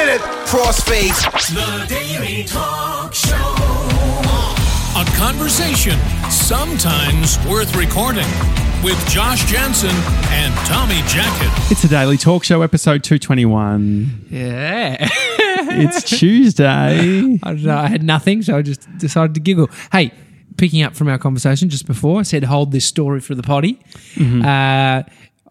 minute. Crossfade. The Daily Talk Show. A conversation sometimes worth recording with Josh Jansen and Tommy Jacket. It's a Daily Talk Show, episode 221. Yeah. It's Tuesday. I don't know, I had nothing, so I just decided to giggle. Hey, picking up from our conversation just before, I said hold this story for the potty. I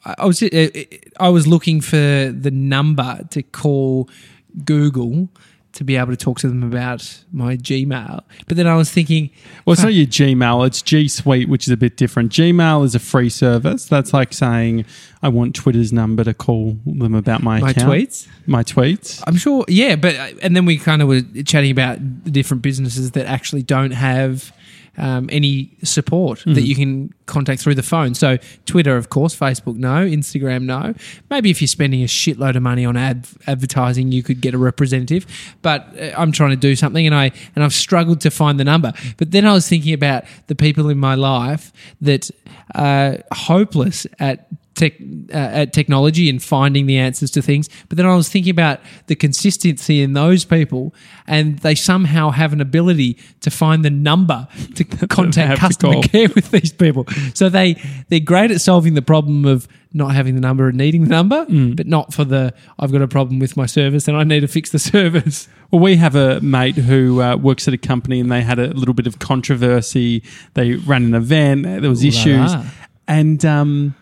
was looking for the number to call Google to be able to talk to them about my Gmail. But then I was thinking... Well, it's not your Gmail, it's G Suite, which is a bit different. Gmail is a free service. That's like saying, I want Twitter's number to call them about my account. tweets? My tweets. I'm sure, yeah, but... And then we kind of were chatting about the different businesses that actually don't have... any support that you can contact through the phone. So Twitter, of course, Facebook, no. Instagram, no. Maybe if you're spending a shitload of money on advertising, you could get a representative. But I'm trying to do something, and I've struggled to find the number. But then I was thinking about the people in my life that are hopeless at technology and finding the answers to things. But then I was thinking about the consistency in those people, and they somehow have an ability to find the number to contact customer care with these people. So they're great at solving the problem of not having the number and needing the number, but not for I've got a problem with my service and I need to fix the service. Well, we have a mate who works at a company, and they had a little bit of controversy. They ran an event, there was issues, and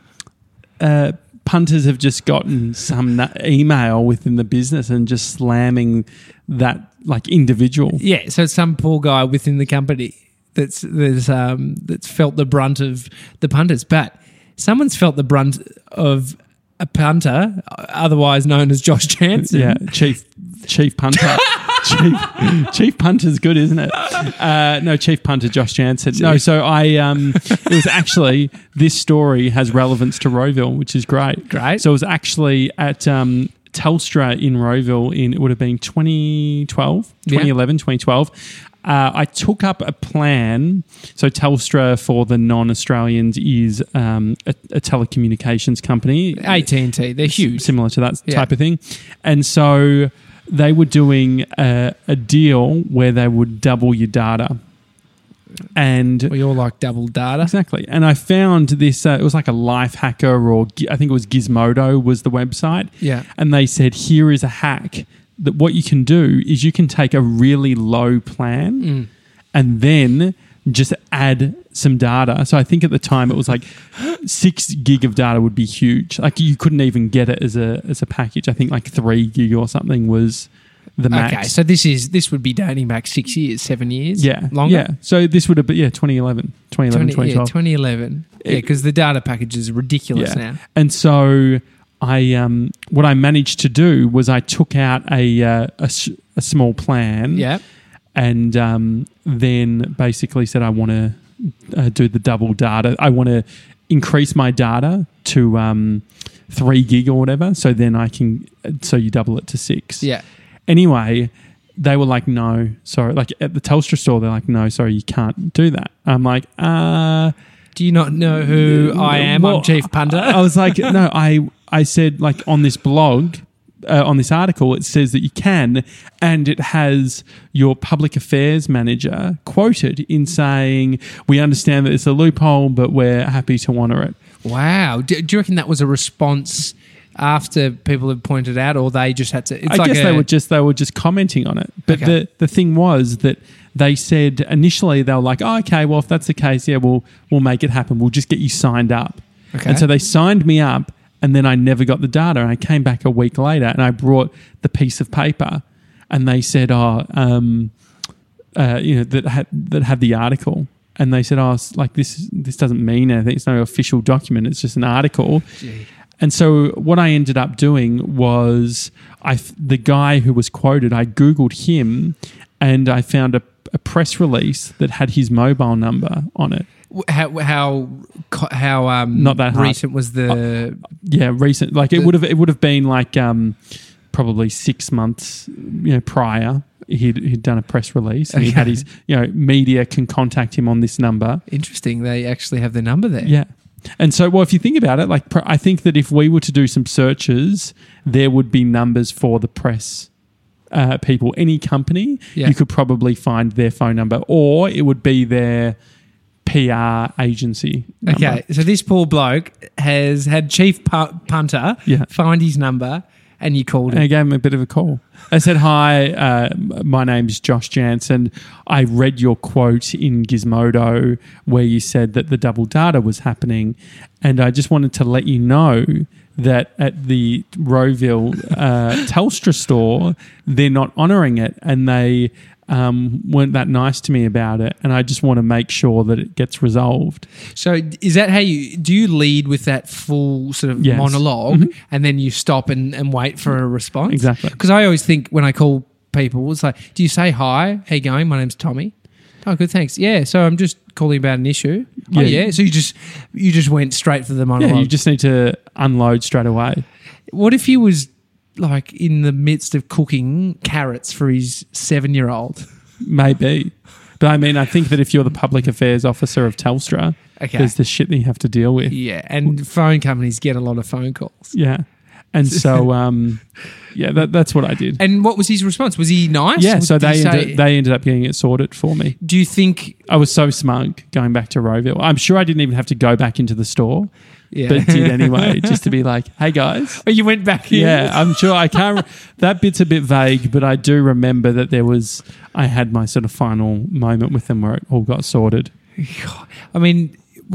punters have just gotten some email within the business and just slamming that like individual. Yeah, so some poor guy within the company that's felt the brunt of the punters, but someone's felt the brunt of a punter, otherwise known as Josh Jansen. Yeah, chief punter. Chief punter's good, isn't it? No, chief punter Josh Jansen. No, so it was actually, this story has relevance to Rowville, which is great. Great. So it was actually at Telstra in Rowville it would have been 2011, 2012. I took up a plan. So Telstra, for the non-Australians, is a telecommunications company. AT&T, they're huge. Similar to that type of thing. And so they were doing a deal where they would double your data. And we all like double data. Exactly. And I found this, it was like a life hacker, or I think it was Gizmodo was the website. Yeah. And they said, here is a hack that what you can do is you can take a really low plan and then just add some data. So I think at the time it was like 6 gig of data would be huge. Like you couldn't even get it as a package. I think like 3 gig or something was the max. Okay, so this would be dating back 6 years, 7 years? Yeah. Longer? Yeah. So this would have been, 2011, 2012. Yeah, 2011. Yeah, because the data package is ridiculous now. And so what I managed to do was I took out a small plan. Yeah. And then basically said, I want to do the double data. I want to increase my data to 3 gig or whatever. So then so you double it to 6. Yeah. Anyway, they were like, no, sorry. Like at the Telstra store, they're like, no, sorry, you can't do that. I'm like, do you not know who I am? Well, I'm Chief Punter. I was like, no, I said, like, on this blog, on this article, it says that you can, and it has your public affairs manager quoted in saying, we understand that it's a loophole, but we're happy to honour it. Wow. Do you reckon that was a response after people had pointed out, or they just had to... I guess they were just commenting on it. But the thing was that they said initially, they were like, oh, okay, well, if that's the case, yeah, we'll make it happen. We'll just get you signed up. Okay. And so they signed me up, and then I never got the data. And I came back a week later, and I brought the piece of paper, and they said, that had the article. And they said, like this doesn't mean anything. It's no official document. It's just an article. Gee. And so what I ended up doing was the guy who was quoted, I Googled him, and I found a press release that had his mobile number on it. How not that hard. Recent was the recent, like it would have been like probably 6 months prior. He'd done a press release, and he had his media can contact him on this number. Interesting, they actually have the number there. Yeah. And so, well, if you think about it, like I think that if we were to do some searches, there would be numbers for the press people, any company, Yeah. you could probably find their phone number, or it would be their PR agency number. Okay, so this poor bloke has had Chief Punter Yeah. find his number, and you called And him. I gave him a bit of a call. I said, hi, my name's Josh Jansen. I read your quote in Gizmodo where you said that the double data was happening. And I just wanted to let you know that at the Rowville Telstra store, they're not honouring it. And they weren't that nice to me about it. And I just want to make sure that it gets resolved. So is that how do you lead with that full sort of Yes. monologue and then you stop and wait for a response? Exactly. Because I always think when I call people, it's like, do you say hi? How you going? My name's Tommy. Oh, good, thanks. Yeah, so I'm just calling about an issue. Oh, Yeah. yeah. So you just went straight for the monologue. Yeah, you just need to unload straight away. What if he was like in the midst of cooking carrots for his 7-year-old? Maybe. But I mean, I think that if you're the public affairs officer of Telstra, Okay. there's the shit that you have to deal with. Yeah, and phone companies get a lot of phone calls. Yeah. And so, that's what I did. And what was his response? Was he nice? Yeah, so Did he say- they ended up getting it sorted for me. Do you think? I was so smug going back to Rowville. I'm sure I didn't even have to go back into the store, Yeah. but did anyway, just to be like, hey guys. Oh, you went back in? Yeah, I'm sure I can't. That bit's a bit vague, but I do remember that I had my sort of final moment with them where it all got sorted. I mean,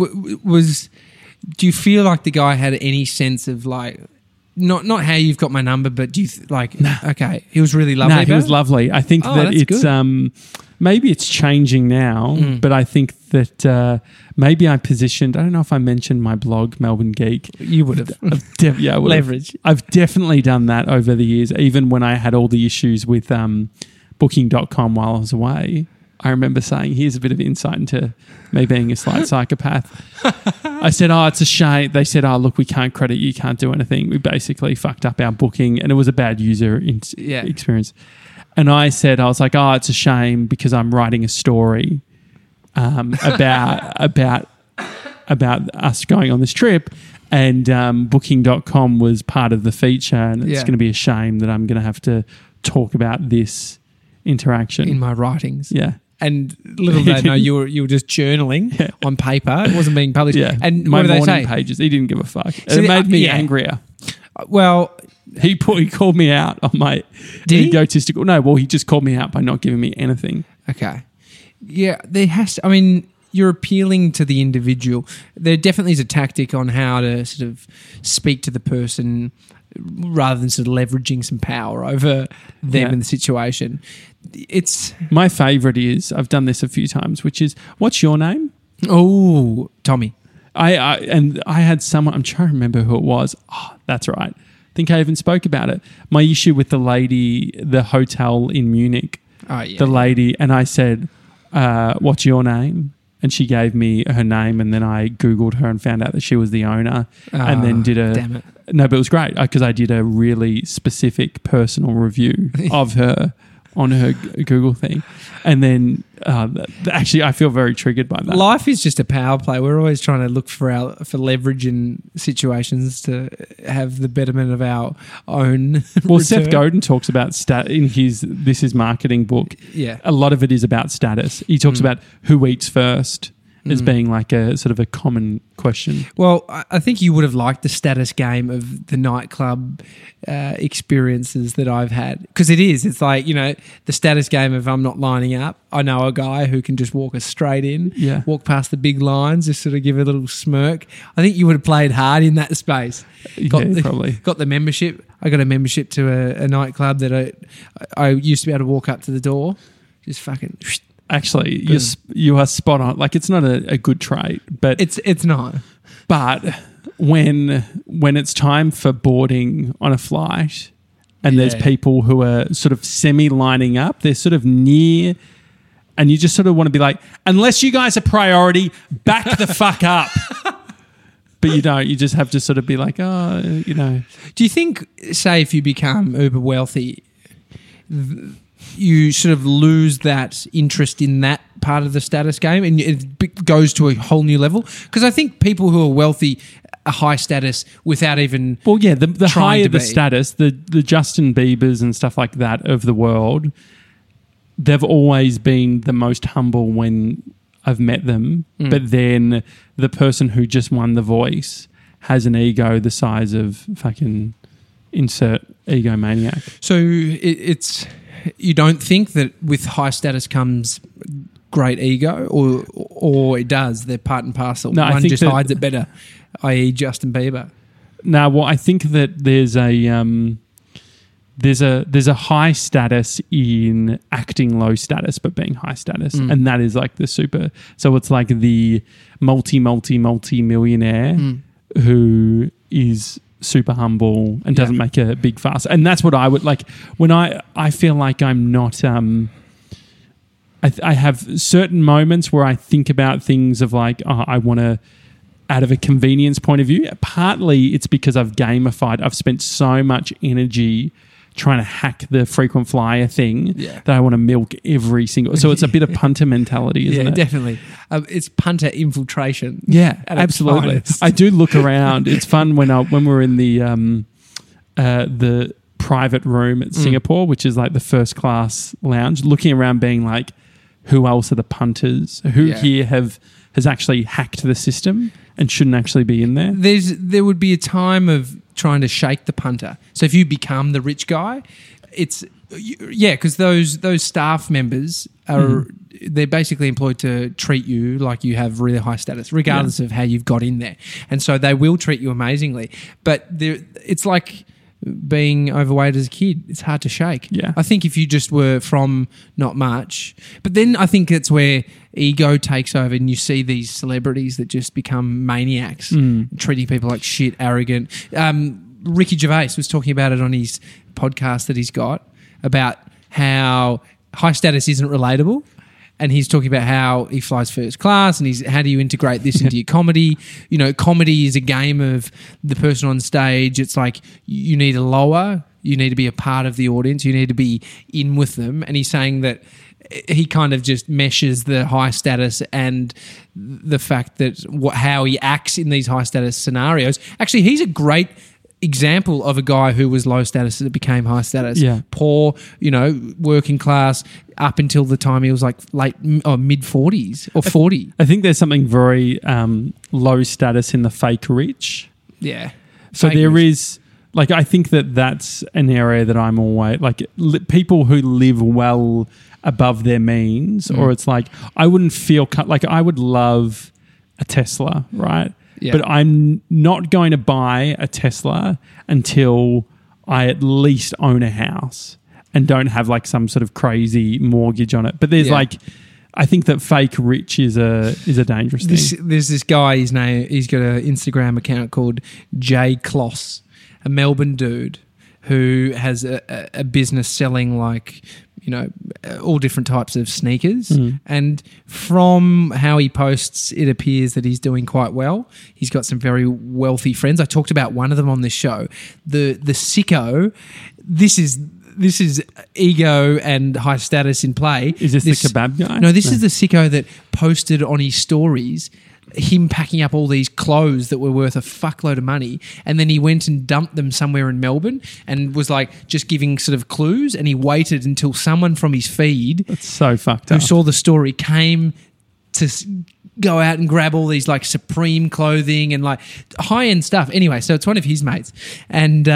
do you feel like the guy had any sense of like, not how you've got my number, but do you okay, he was really lovely. No, he about was it? lovely. I think Oh, that that's it's good. maybe it's changing now, but I think that maybe I don't know if I mentioned my blog, Melbourne Geek. You would have. I would've. Leverage. I've definitely done that over the years, even when I had all the issues with Booking.com while I was away. I remember saying, here's a bit of insight into me being a slight psychopath. I said, it's a shame. They said, look, we can't credit you, can't do anything. We basically fucked up our booking and it was a bad user experience. And I said, I was like, it's a shame because I'm writing a story about us going on this trip and Booking.com was part of the feature and it's going to be a shame that I'm going to have to talk about this interaction. In my writings. Yeah. And little did they know you were just journaling on paper. It wasn't being published. Yeah. And my what did they morning say? pages, he didn't give a fuck. So it made me yeah. angrier. Well, He called me out on my Did he? egotistical. No, well, he just called me out by not giving me anything. okay. Yeah, there has to, I mean, you're appealing to the individual. There definitely is a tactic on how to sort of speak to the person rather than sort of leveraging some power over them in the situation. It's My favourite is, I've done this a few times, which is, what's your name? Tommy. I had someone, I'm trying to remember who it was. Oh, that's right. I think I even spoke about it. My issue with the lady, the hotel in Munich, Oh yeah. the lady, and I said, what's your name? And she gave me her name, and then I Googled her and found out that she was the owner, and then did damn it. No, but it was great because I did a really specific personal review of her on her Google thing. And then actually I feel very triggered by that. Life is just a power play. We're always trying to look for leverage in situations to have the betterment of our own. Well, return. Seth Godin talks about in his This Is Marketing book. Yeah. A lot of it is about status. He talks about who eats first as being like a sort of a common question. Well, I think you would have liked the status game of the nightclub experiences that I've had. Because it's like, the status game of I'm not lining up. I know a guy who can just walk us straight in, walk past the big lines, just sort of give a little smirk. I think you would have played hard in that space. Probably. Got the membership. I got a membership to a nightclub that I used to be able to walk up to the door, just fucking... Actually, you are spot on. Like, it's not a good trait, but It's not. But when it's time for boarding on a flight and there's people who are sort of semi-lining up, they're sort of near, and you just sort of want to be like, unless you guys are priority, back the fuck up. But you don't. You just have to sort of be like, Do you think, say, if you become uber wealthy, you sort of lose that interest in that part of the status game and it goes to a whole new level? Because I think people who are wealthy a high status without even. Well, yeah, the trying higher to the be. status, the Justin Biebers and stuff like that of the world, they've always been the most humble when I've met them. But then the person who just won The Voice has an ego the size of fucking insert egomaniac. So it's you don't think that with high status comes great ego, or it does? They're part and parcel. No, I One think just that- hides it better, i.e., Justin Bieber. Now, well, I think that there's a high status in acting low status but being high status, and that is like the super. So it's like the multi-millionaire who is super humble and doesn't make a big fuss, and that's what I would like when I feel like I'm not. I have certain moments where I think about things of like, I want to. Out of a convenience point of view, partly it's because I've gamified. I've spent so much energy trying to hack the frequent flyer thing that I want to milk every single. So it's a bit of punter mentality, isn't Yeah, it? Definitely. It's punter infiltration. Yeah, at its absolutely. finest. I do look around. It's fun when we're in the private room at Singapore, which is like the first class lounge, looking around, being like, who else are the punters? Who here has actually hacked the system and shouldn't actually be in there? There would be a time of trying to shake the punter. So if you become the rich guy, because those staff members are they're basically employed to treat you like you have really high status, regardless of how you've got in there, and so they will treat you amazingly. But it's like being overweight as a kid. It's hard to shake. Yeah. I think if you just were from not much, but then I think it's where ego takes over and you see these celebrities that just become maniacs, treating people like shit, arrogant. Ricky Gervais was talking about it on his podcast that he's got about how high status isn't relatable. And he's talking about how he flies first class and how do you integrate this into your comedy? You know, comedy is a game of the person on stage. It's like you need you need to be a part of the audience. You need to be in with them. And he's saying that he kind of just meshes the high status and the fact that how he acts in these high status scenarios. Actually, he's a great example of a guy who was low status that became high status. Yeah. Poor, working class up until the time he was like mid 40s or 40. I think there's something very low status in the fake rich. Yeah. So there is, like, I think that's an area that I'm always, like, people who live well above their means, or it's like, I wouldn't feel, like, I would love a Tesla, right? Yeah. But I'm not going to buy a Tesla until I at least own a house and don't have like some sort of crazy mortgage on it. But there's I think that fake rich is a dangerous thing. There's this guy, he's got an Instagram account called Jay Kloss, a Melbourne dude who has a business selling like, all different types of sneakers. And from how he posts, it appears that he's doing quite well. He's got some very wealthy friends. I talked about one of them on this show. The sicko, this is ego and high status in play. Is this the kebab guy? No, this is the sicko that posted on his stories him packing up all these clothes that were worth a fuckload of money, and then he went and dumped them somewhere in Melbourne and was like just giving sort of clues, and he waited until someone from his feed That's so fucked who up. saw the story came to go out and grab all these like Supreme clothing and like high-end stuff. Anyway, so it's one of his mates, and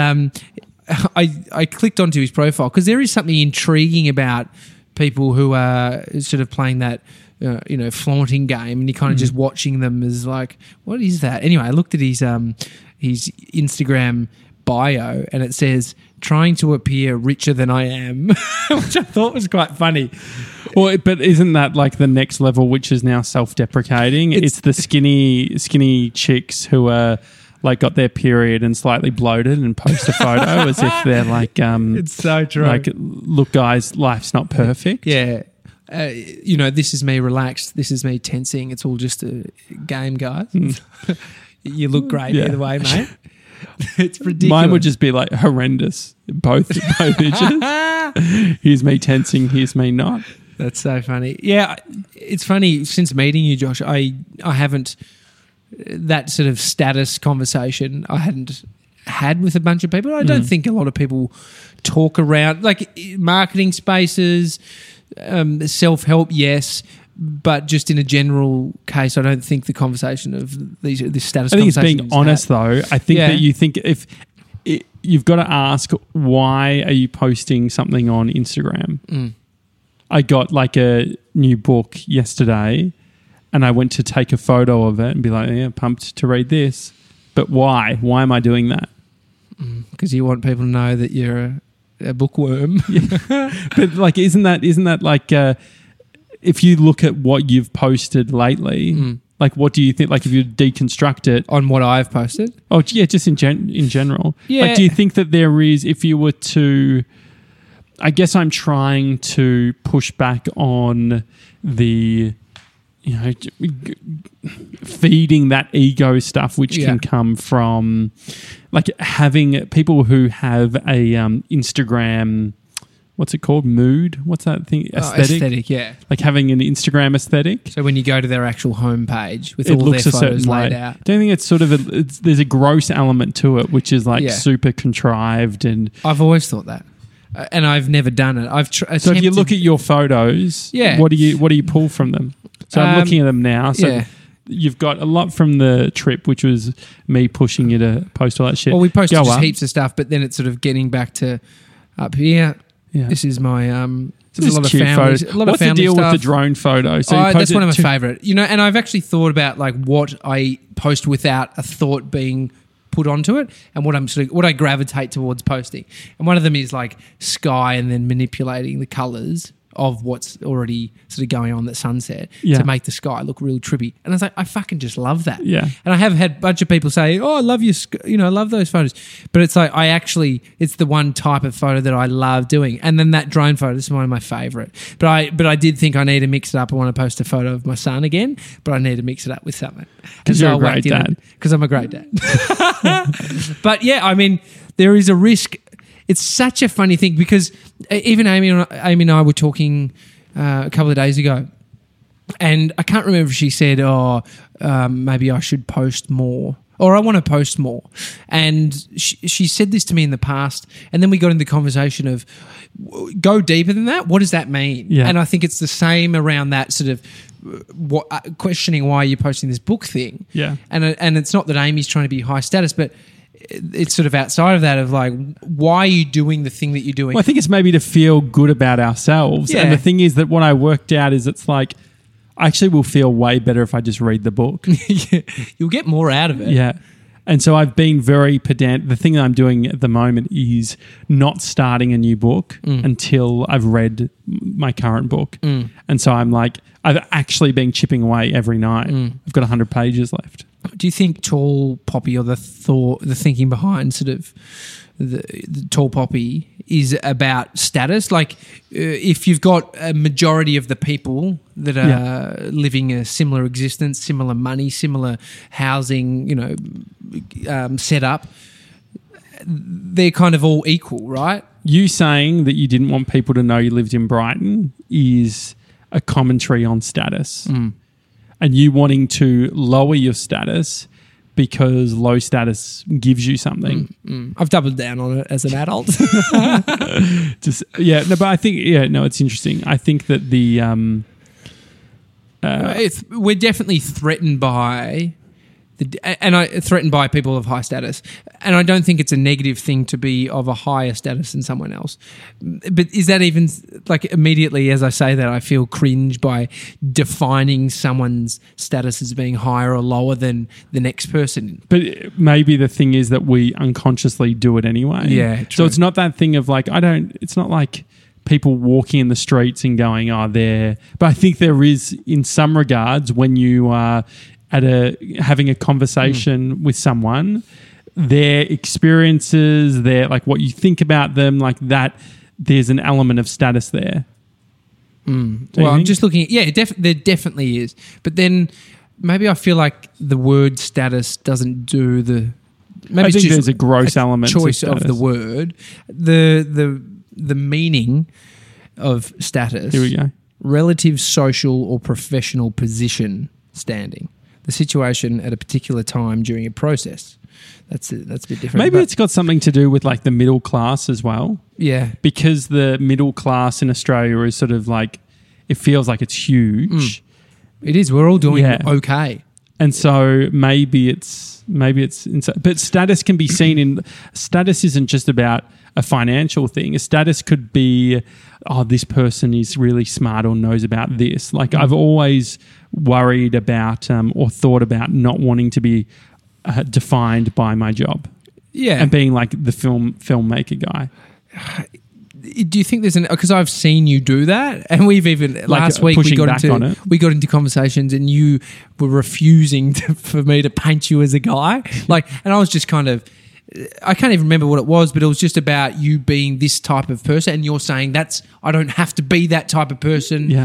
I clicked onto his profile because there is something intriguing about people who are sort of playing that flaunting game, and you're kind of just watching them as like, what is that? Anyway, I looked at his Instagram bio, and it says, trying to appear richer than I am, which I thought was quite funny. Well, but isn't that like the next level, which is now self-deprecating? It's the skinny chicks who are like got their period and slightly bloated and post a photo as if they're like, It's so true. like, look, guys, life's not perfect. Yeah. This is me relaxed. This is me tensing. It's all just a game, guys. You look great either way, mate. It's ridiculous. Mine would just be like horrendous. Both images. Here's me tensing. Here's me not. That's so funny. Yeah, it's funny. Since meeting you, Josh, I haven't that sort of status conversation I hadn't had with a bunch of people. I don't think a lot of people talk around like marketing spaces, self-help, yes, but just in a general case, I don't think the conversation of this status. I think it's conversation being is honest, had. though. I think that you think if you've got to ask, why are you posting something on Instagram? I got like a new book yesterday, and I went to take a photo of it and be like, yeah, pumped to read this. But why? Why am I doing that? Because you want people to know that you're a bookworm. But like, isn't that like? If you look at what you've posted lately, like what do you think? Like if you deconstruct it On what I've posted? oh yeah, just in general. Yeah. Like, do you think that there is? If you were to, I guess I'm trying to push back on the, feeding that ego stuff, which can come from like having people who have a Instagram. What's it called? Mood? What's that thing? Aesthetic, yeah. Like having an Instagram aesthetic. So when you go to their actual homepage with It all looks their a certain photos laid way. out. Don't you think it's sort of there's a gross element to it, which is like Yeah. super contrived and. I've always thought that. And I've never done it. I've So if you look at your photos, Yeah. what do you pull from them? So I'm looking at them now. So yeah. you've got a lot from the trip, which was me pushing you to post all that shit. Well, we posted Go just up. heaps of stuff, but then it's sort of getting back to up here. Yeah. This is my So there's a lot of cute family. photos. A lot of What's the family deal stuff. with the drone photo? So you That's post one it of to- my favourite. And I've actually thought about like what I post without a thought being put onto it, and what I gravitate towards posting. And one of them is like sky, and then manipulating the colours of what's already sort of going on, that sunset, Yeah. to make the sky look real trippy. And I was like, I fucking just love that. Yeah. And I have had a bunch of people say, "Oh, I love your, I love those photos." But it's like it's the one type of photo that I love doing. And then that drone photo is one of my favourite. But I did think I need to mix it up. I want to post a photo of my son again, but I need to mix it up with something. 'Cause you're a great dad. Because I'm a great dad. But yeah, I mean, there is a risk. It's such a funny thing because even Amy and I were talking a couple of days ago, and I can't remember if she said, maybe I should post more, or I want to post more. And she said this to me in the past, and then we got into the conversation of go deeper than that. What does that mean? Yeah. And I think it's the same around that sort of questioning why you're posting this book thing. Yeah. And it's not that Amy's trying to be high status, but it's sort of outside of that of like, why are you doing the thing that you're doing? Well, I think it's maybe to feel good about ourselves. Yeah. And the thing is that what I worked out is it's like, I actually will feel way better if I just read the book. You'll get more out of it. Yeah. And so I've been very pedant. The thing that I'm doing at the moment is not starting a new book until I've read my current book. And so I'm like, I've actually been chipping away every night. I've got 100 pages left. Do you think Tall Poppy, or the thinking behind sort of the Tall Poppy, is about status? Like, if you've got a majority of the people that are living a similar existence, similar money, similar housing, setup, they're kind of all equal, right? You saying that you didn't want people to know you lived in Brighton is a commentary on status. And you wanting to lower your status because low status gives you something. I've doubled down on it as an adult. But I think, it's interesting. I think that we're definitely threatened by threatened by people of high status, and I don't think it's a negative thing to be of a higher status than someone else. But is that even like, immediately as I say that, I feel cringe by defining someone's status as being higher or lower than the next person? But maybe the thing is that we unconsciously do it anyway. Yeah, So true. it's not that thing of like, it's not like people walking in the streets and going, oh, there. But I think there is, in some regards, when you are having a conversation with someone, their experiences, their like what you think about them, like that, there's an element of status there. Well, I'm just looking at, there definitely is. But then maybe I feel like the word status doesn't do the... Maybe I think it's just there's a gross element to choice of the status. word. The meaning of status. Here we go. Relative social or professional position, standing. the situation at a particular time during a process. That's a bit different. Maybe but- it's got something to do with like the middle class as well. Yeah. Because the middle class in Australia is sort of like, it feels like it's huge. It is. We're all doing Yeah. okay. And so maybe it's, but status can be seen in, status isn't just about a financial thing. A status could be, oh, this person is really smart or knows about this. Like I've always worried about or thought about not wanting to be defined by my job. Yeah. And being like the filmmaker guy. Do you think there's because I've seen you do that, and we've even last week we pushing back on it. got into conversations, and you were refusing for me to paint you as a guy, and I was just kind of, I can't even remember what it was, but it was just about you being this type of person, and you're saying I don't have to be that type of person. Yeah.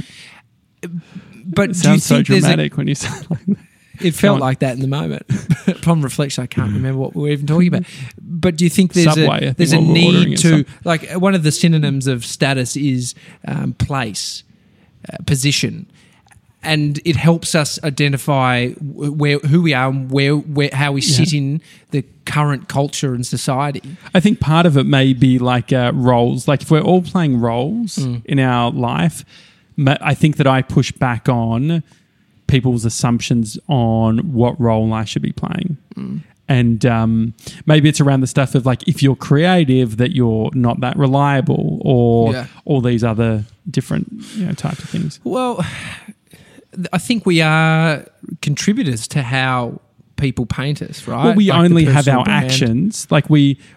But It do you sounds so think there's dramatic when you say it like that. It felt like that in the moment. Upon reflection, I can't remember what we were even talking about. But do you think there's Subway, there's a what we're ordering need is to, like, one of the synonyms of status is place, position, and it helps us identify who we are and where how we sit in the current culture and society. I think part of it may be like roles. Like if we're all playing roles in our life, I think that I push back on people's assumptions on what role I should be playing. And maybe it's around the stuff of like, if you're creative, that you're not that reliable, or all these other different types of things. Well, I think we are contributors to how people paint us, right? Well, we Like only the have personal our brand. actions. Like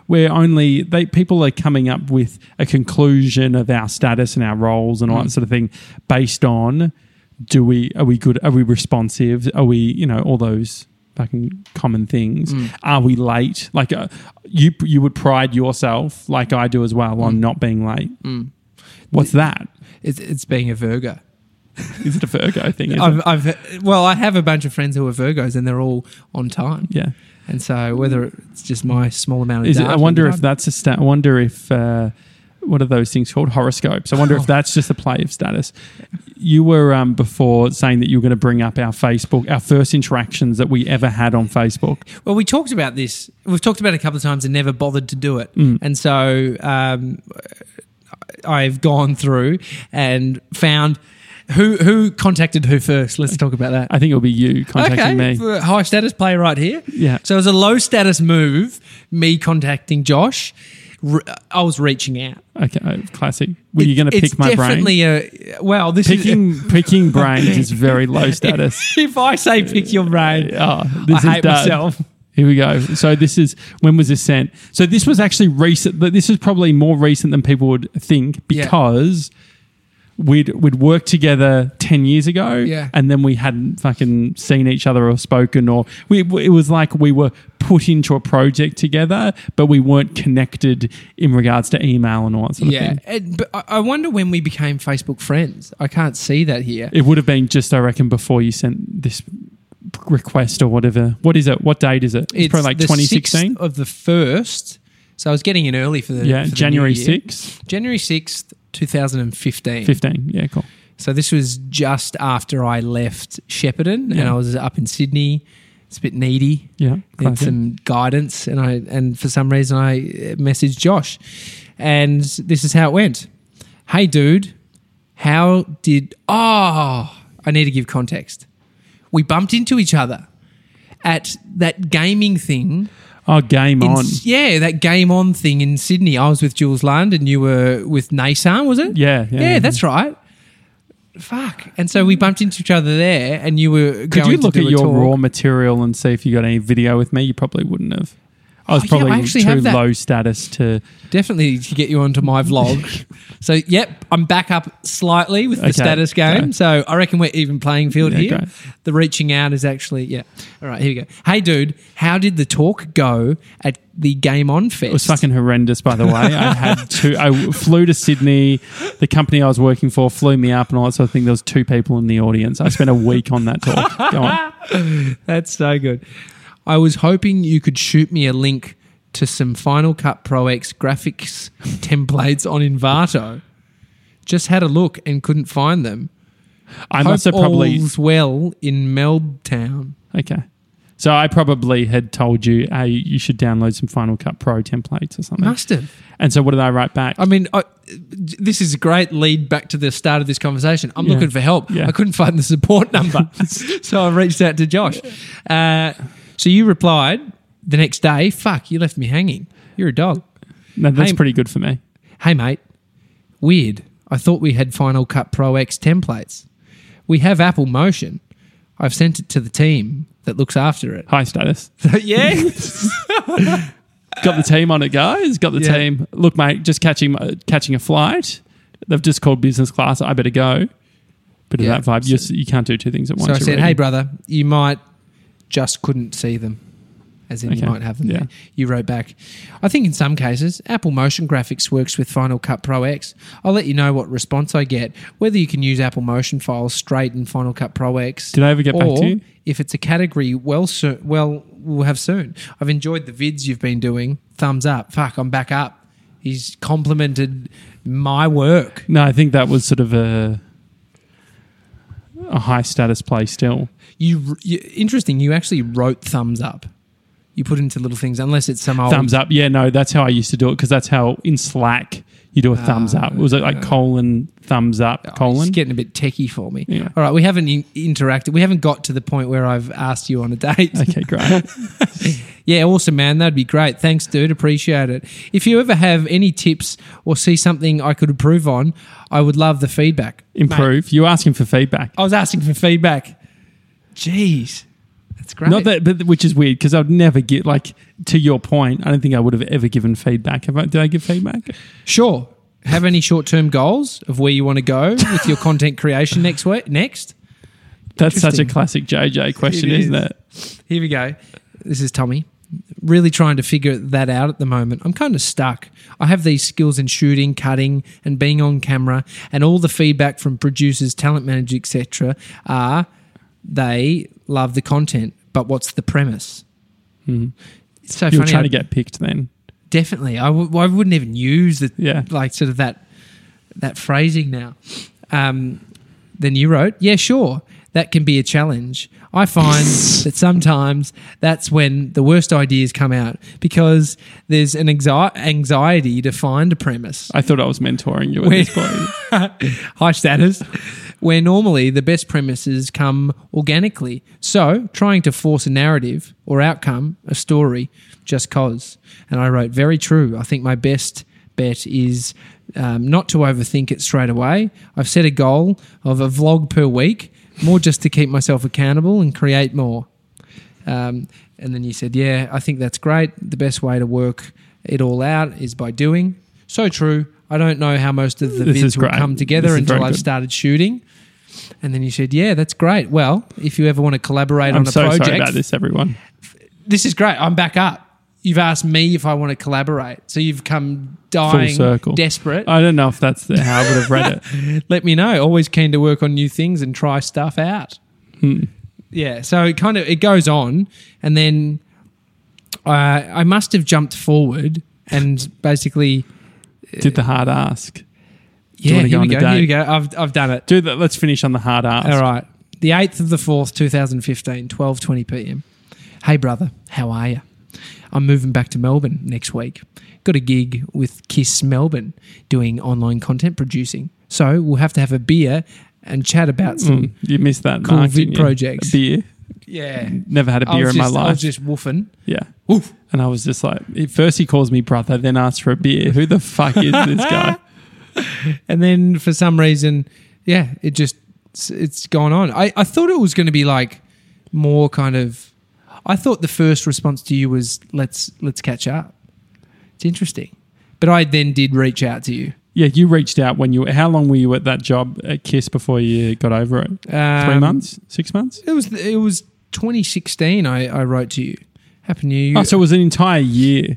people are coming up with a conclusion of our status and our roles and all that sort of thing based on, are we good? Are we responsive? Are we, all those fucking common things? Are we late? Like you would pride yourself, like I do as well, on not being late. What's that? It's being a Virgo. Is it a Virgo thing? Is it? I have a bunch of friends who are Virgos, and they're all on time. Yeah. And so whether it's just my small amount of data, I wonder if that's a stat. I wonder if what are those things called? Horoscopes. I wonder if that's just a play of status. You were before saying that you were going to bring up our Facebook, our first interactions that we ever had on Facebook. Well, we talked about this. We've talked about it a couple of times and never bothered to do it. And so I've gone through and found who contacted who first. Let's talk about that. I think it'll be you contacting me. For a high status play right here. Yeah. So it was a low status move, me contacting Josh. I was reaching out. Okay, classic. Were you going to pick my brain? This Picking brains is very low status. If I say pick your brain, I hate myself. Here we go. So when was this sent? So this was actually recent. This is probably more recent than people would think, because we'd worked together 10 years ago, and then we hadn't fucking seen each other or spoken, or it was like we were put into a project together, but we weren't connected in regards to email and all that sort of thing. But I wonder when we became Facebook friends. I can't see that here. It would have been just, I reckon, before you sent this request or whatever. What is it? What date is it? It's probably like 2016 of the 1st. So I was getting in early for the for the January new year. 6th. January 6th, 2015. 15. Yeah, cool. So this was just after I left Shepparton, and I was up in Sydney. It's a bit needy. Yeah, Need some guidance, and for some reason I messaged Josh, and this is how it went. Hey, dude, I need to give context. We bumped into each other at that gaming thing. Oh, Game On. Yeah, that Game On thing in Sydney. I was with Jules Lund and you were with Nasan, was it? Yeah. That's right. Fuck. And so we bumped into each other there, and you were Could going you look to at do a your talk. raw material and see if you got any video with me? You probably wouldn't have. I was probably I actually too have that. low status to... Definitely to get you onto my vlog. So, yep, I'm back up slightly with the status game. Okay. So I reckon we're even playing field here. great. The reaching out is actually, All right, here we go. Hey, dude, how did the talk go at the Game On Fest? It was fucking horrendous, by the way. I flew to Sydney. The company I was working for flew me up and all that sort of thing. There was 2 people in the audience. I spent a week on that talk. Go on. That's so good. I was hoping you could shoot me a link to some Final Cut Pro X graphics templates on Envato. Just had a look and couldn't find them. I must have probably... all's well in Melbourne. Okay. So I probably had told you, hey, you should download some Final Cut Pro templates or something. Must have. And so what did I write back? I mean, this is a great lead back to the start of this conversation. I'm looking for help. Yeah. I couldn't find the support number. So I reached out to Josh. So you replied the next day, fuck, you left me hanging. You're a dog. No, that's Hey- pretty good for me. Hey, mate. Weird. I thought we had Final Cut Pro X templates. We have Apple Motion. I've sent it to the team that looks after it. High status. Yeah. Got the team on it, guys. Got the Yeah. team. Look, mate, just catching a flight. They've just called business class. I better go. Bit of Yeah. that vibe. You can't do two things at once. So I You're said, reading. hey, brother, you might just couldn't see them. As in, you Okay. might have them Yeah. there. You wrote back, I think in some cases, Apple Motion Graphics works with Final Cut Pro X. I'll let you know what response I get, whether you can use Apple Motion files straight in Final Cut Pro X. Did I ever get back or to you? if it's a category, we'll have soon. I've enjoyed the vids you've been doing. Thumbs up. Fuck, I'm back up. He's complimented my work. No, I think that was sort of a high status play still. Interesting, you actually wrote thumbs up. You put into little things, unless it's some old... Thumbs up. Yeah, no, that's how I used to do it because that's how in Slack you do a thumbs up. Was it like colon, thumbs up, colon? It's getting a bit techie for me. Yeah. All right, we haven't interacted. We haven't got to the point where I've asked you on a date. Okay, great. Yeah, awesome, man. That'd be great. Thanks, dude. Appreciate it. If you ever have any tips or see something I could improve on, I would love the feedback. Improve. You asking for feedback. I was asking for feedback. Jeez. That's great. Not that, but which is weird because I'd never get, like, to your point, I don't think I would have ever given feedback. Did I give feedback? Sure. Have any short-term goals of where you want to go with your content creation next week? Next? That's such a Interesting. classic JJ question, It isn't is. it? Here we go. This is Tommy. Really trying to figure that out at the moment. I'm kind of stuck. I have these skills in shooting, cutting, and being on camera, and all the feedback from producers, talent managers, etc. are they love the content, but what's the premise? It's so You were funny. trying to get picked then. Definitely. I wouldn't even use the Yeah. like sort of that phrasing now. Then you wrote, yeah, sure, that can be a challenge. I find that sometimes that's when the worst ideas come out because there's an anxiety to find a premise. I thought I was mentoring you at this point. High status, where normally the best premises come organically. So trying to force a narrative or outcome, a story, just cause. And I wrote, very true. I think my best bet is not to overthink it straight away. I've set a goal of a vlog per week, more just to keep myself accountable and create more. And then you said, yeah, I think that's great. The best way to work it all out is by doing. So true. I don't know how most of the This is vids will great. come together This is until very I've good. started shooting. And then you said, yeah, that's great. Well, if you ever want to collaborate I'm on a so project, sorry about this, everyone. this is great. I'm back up. You've asked me if I want to collaborate. So you've come dying, circle. desperate. I don't know if that's how I would have read it. Let me know. Always keen to work on new things and try stuff out. Yeah, so it goes on, and then I must have jumped forward and basically, Did the hard ask. yeah, wanna go here we on a go. Here date? we go. I've done it. Do that. Let's finish on the hard ask. All right. The 8th of the 4th, 2015, 12:20 p.m. Hey, brother, how are you? I'm moving back to Melbourne next week. Got a gig with KISS Melbourne doing online content producing. So we'll have to have a beer and chat about some... You missed that Cool mark, vid didn't you? projects. A beer. Yeah. Never had a beer in my I life. was just woofing. Yeah. Woof. And I was just like, first he calls me brother, then asks for a beer. Who the fuck is this guy? And then for some reason, yeah, it's gone on. I thought it was going to be like more kind of... I thought the first response to you was, let's catch up. It's interesting. But I then did reach out to you. Yeah, you reached out when how long were you at that job at KISS before you got over it? 3 months? 6 months? It was 2016 I wrote to you. Happy New Year. Oh, so it was an entire year.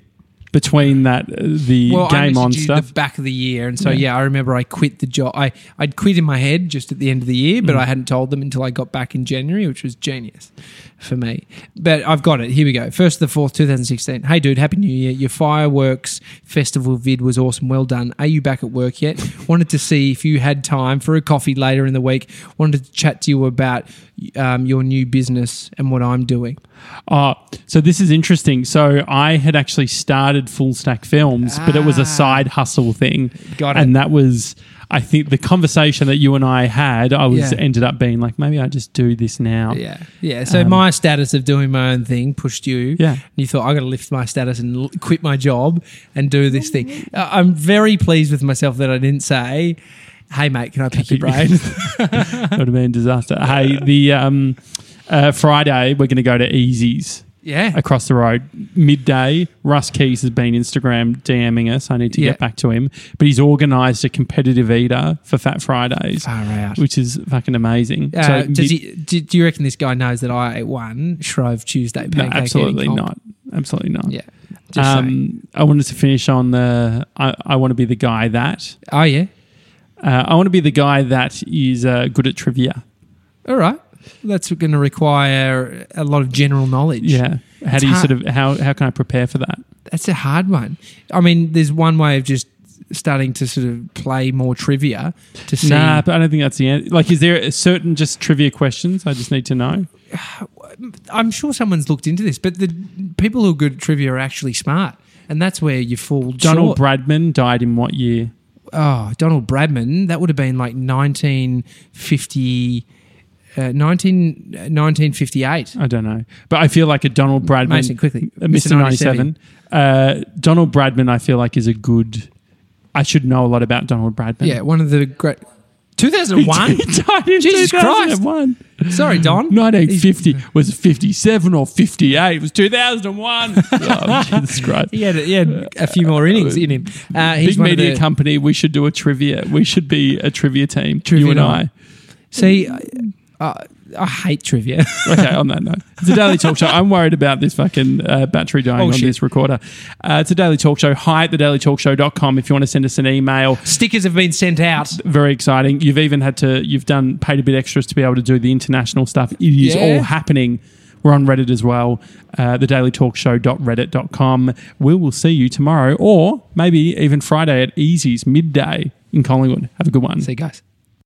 between that the Well, I game on messaged you stuff. the back of the year, and so Yeah. I remember I quit the job. I'd quit in my head just at the end of the year, but I hadn't told them until I got back in January, which was genius for me. But I've got it. Here we go. 1st of the 4th, 2016. Hey, dude, Happy New Year. Your fireworks festival vid was awesome. Well done. Are you back at work yet? Wanted to see if you had time for a coffee later in the week. Wanted to chat to you about your new business and what I'm doing. Oh, so this is interesting. So I had actually started Full Stack Films, but it was a side hustle thing. Got it. And that was, I think, the conversation that you and I had, ended up being like, maybe I just do this now. Yeah. So my status of doing my own thing pushed you. Yeah. And you thought, I got to lift my status and quit my job and do this thing. I'm very pleased with myself that I didn't say, hey, mate, can I pick your brain? That would have been a disaster. Hey, the Friday, we're going to go to Easy's. Yeah. Across the road, midday. Russ Keys has been Instagram DMing us. I need to get back to him. But he's organised a competitive eater for Fat Fridays, Far out. which is fucking amazing. Do you reckon this guy knows that I won Shrove Tuesday No, pancake? absolutely eating comp? not. Absolutely not. Yeah. Just saying. I wanted to finish on the. I want to be the guy that. Oh, yeah. I want to be the guy that is good at trivia. All right. That's going to require a lot of general knowledge. Yeah. How It's do you hard. how can I prepare for that? That's a hard one. I mean, there's one way of just starting to sort of play more trivia to see. Nah, but I don't think that's the answer. Like, is there a certain just trivia questions I just need to know? I'm sure someone's looked into this, but the people who are good at trivia are actually smart, and that's where you fall Donald short. Bradman died in what year? Oh, Donald Bradman, that would have been like 1958. I don't know. But I feel like a Donald Bradman... Mason, quickly. Mr. 97. Donald Bradman, I feel like, is a good... I should know a lot about Donald Bradman. Yeah, one of the great... 2001? He died in Jesus 2001. Sorry, Don. 1950 was 57 or 58. It was 2001. Oh, Jesus Christ. He had a few more innings in him. He's Big one of media the- company. We should do a trivia. We should be a trivia team. Trivia you and night. I. See, I hate trivia. Okay, on that note. It's a Daily Talk Show. I'm worried about this fucking battery dying on shit. this recorder. It's a Daily Talk Show. Hi at thedailytalkshow.com if you want to send us an email. Stickers have been sent out. Very exciting. You've even paid a bit extras to be able to do the international stuff. It is Yeah. all happening. We're on Reddit as well. thedailytalkshow.reddit.com. We will see you tomorrow or maybe even Friday at Easy's midday in Collingwood. Have a good one. See you guys.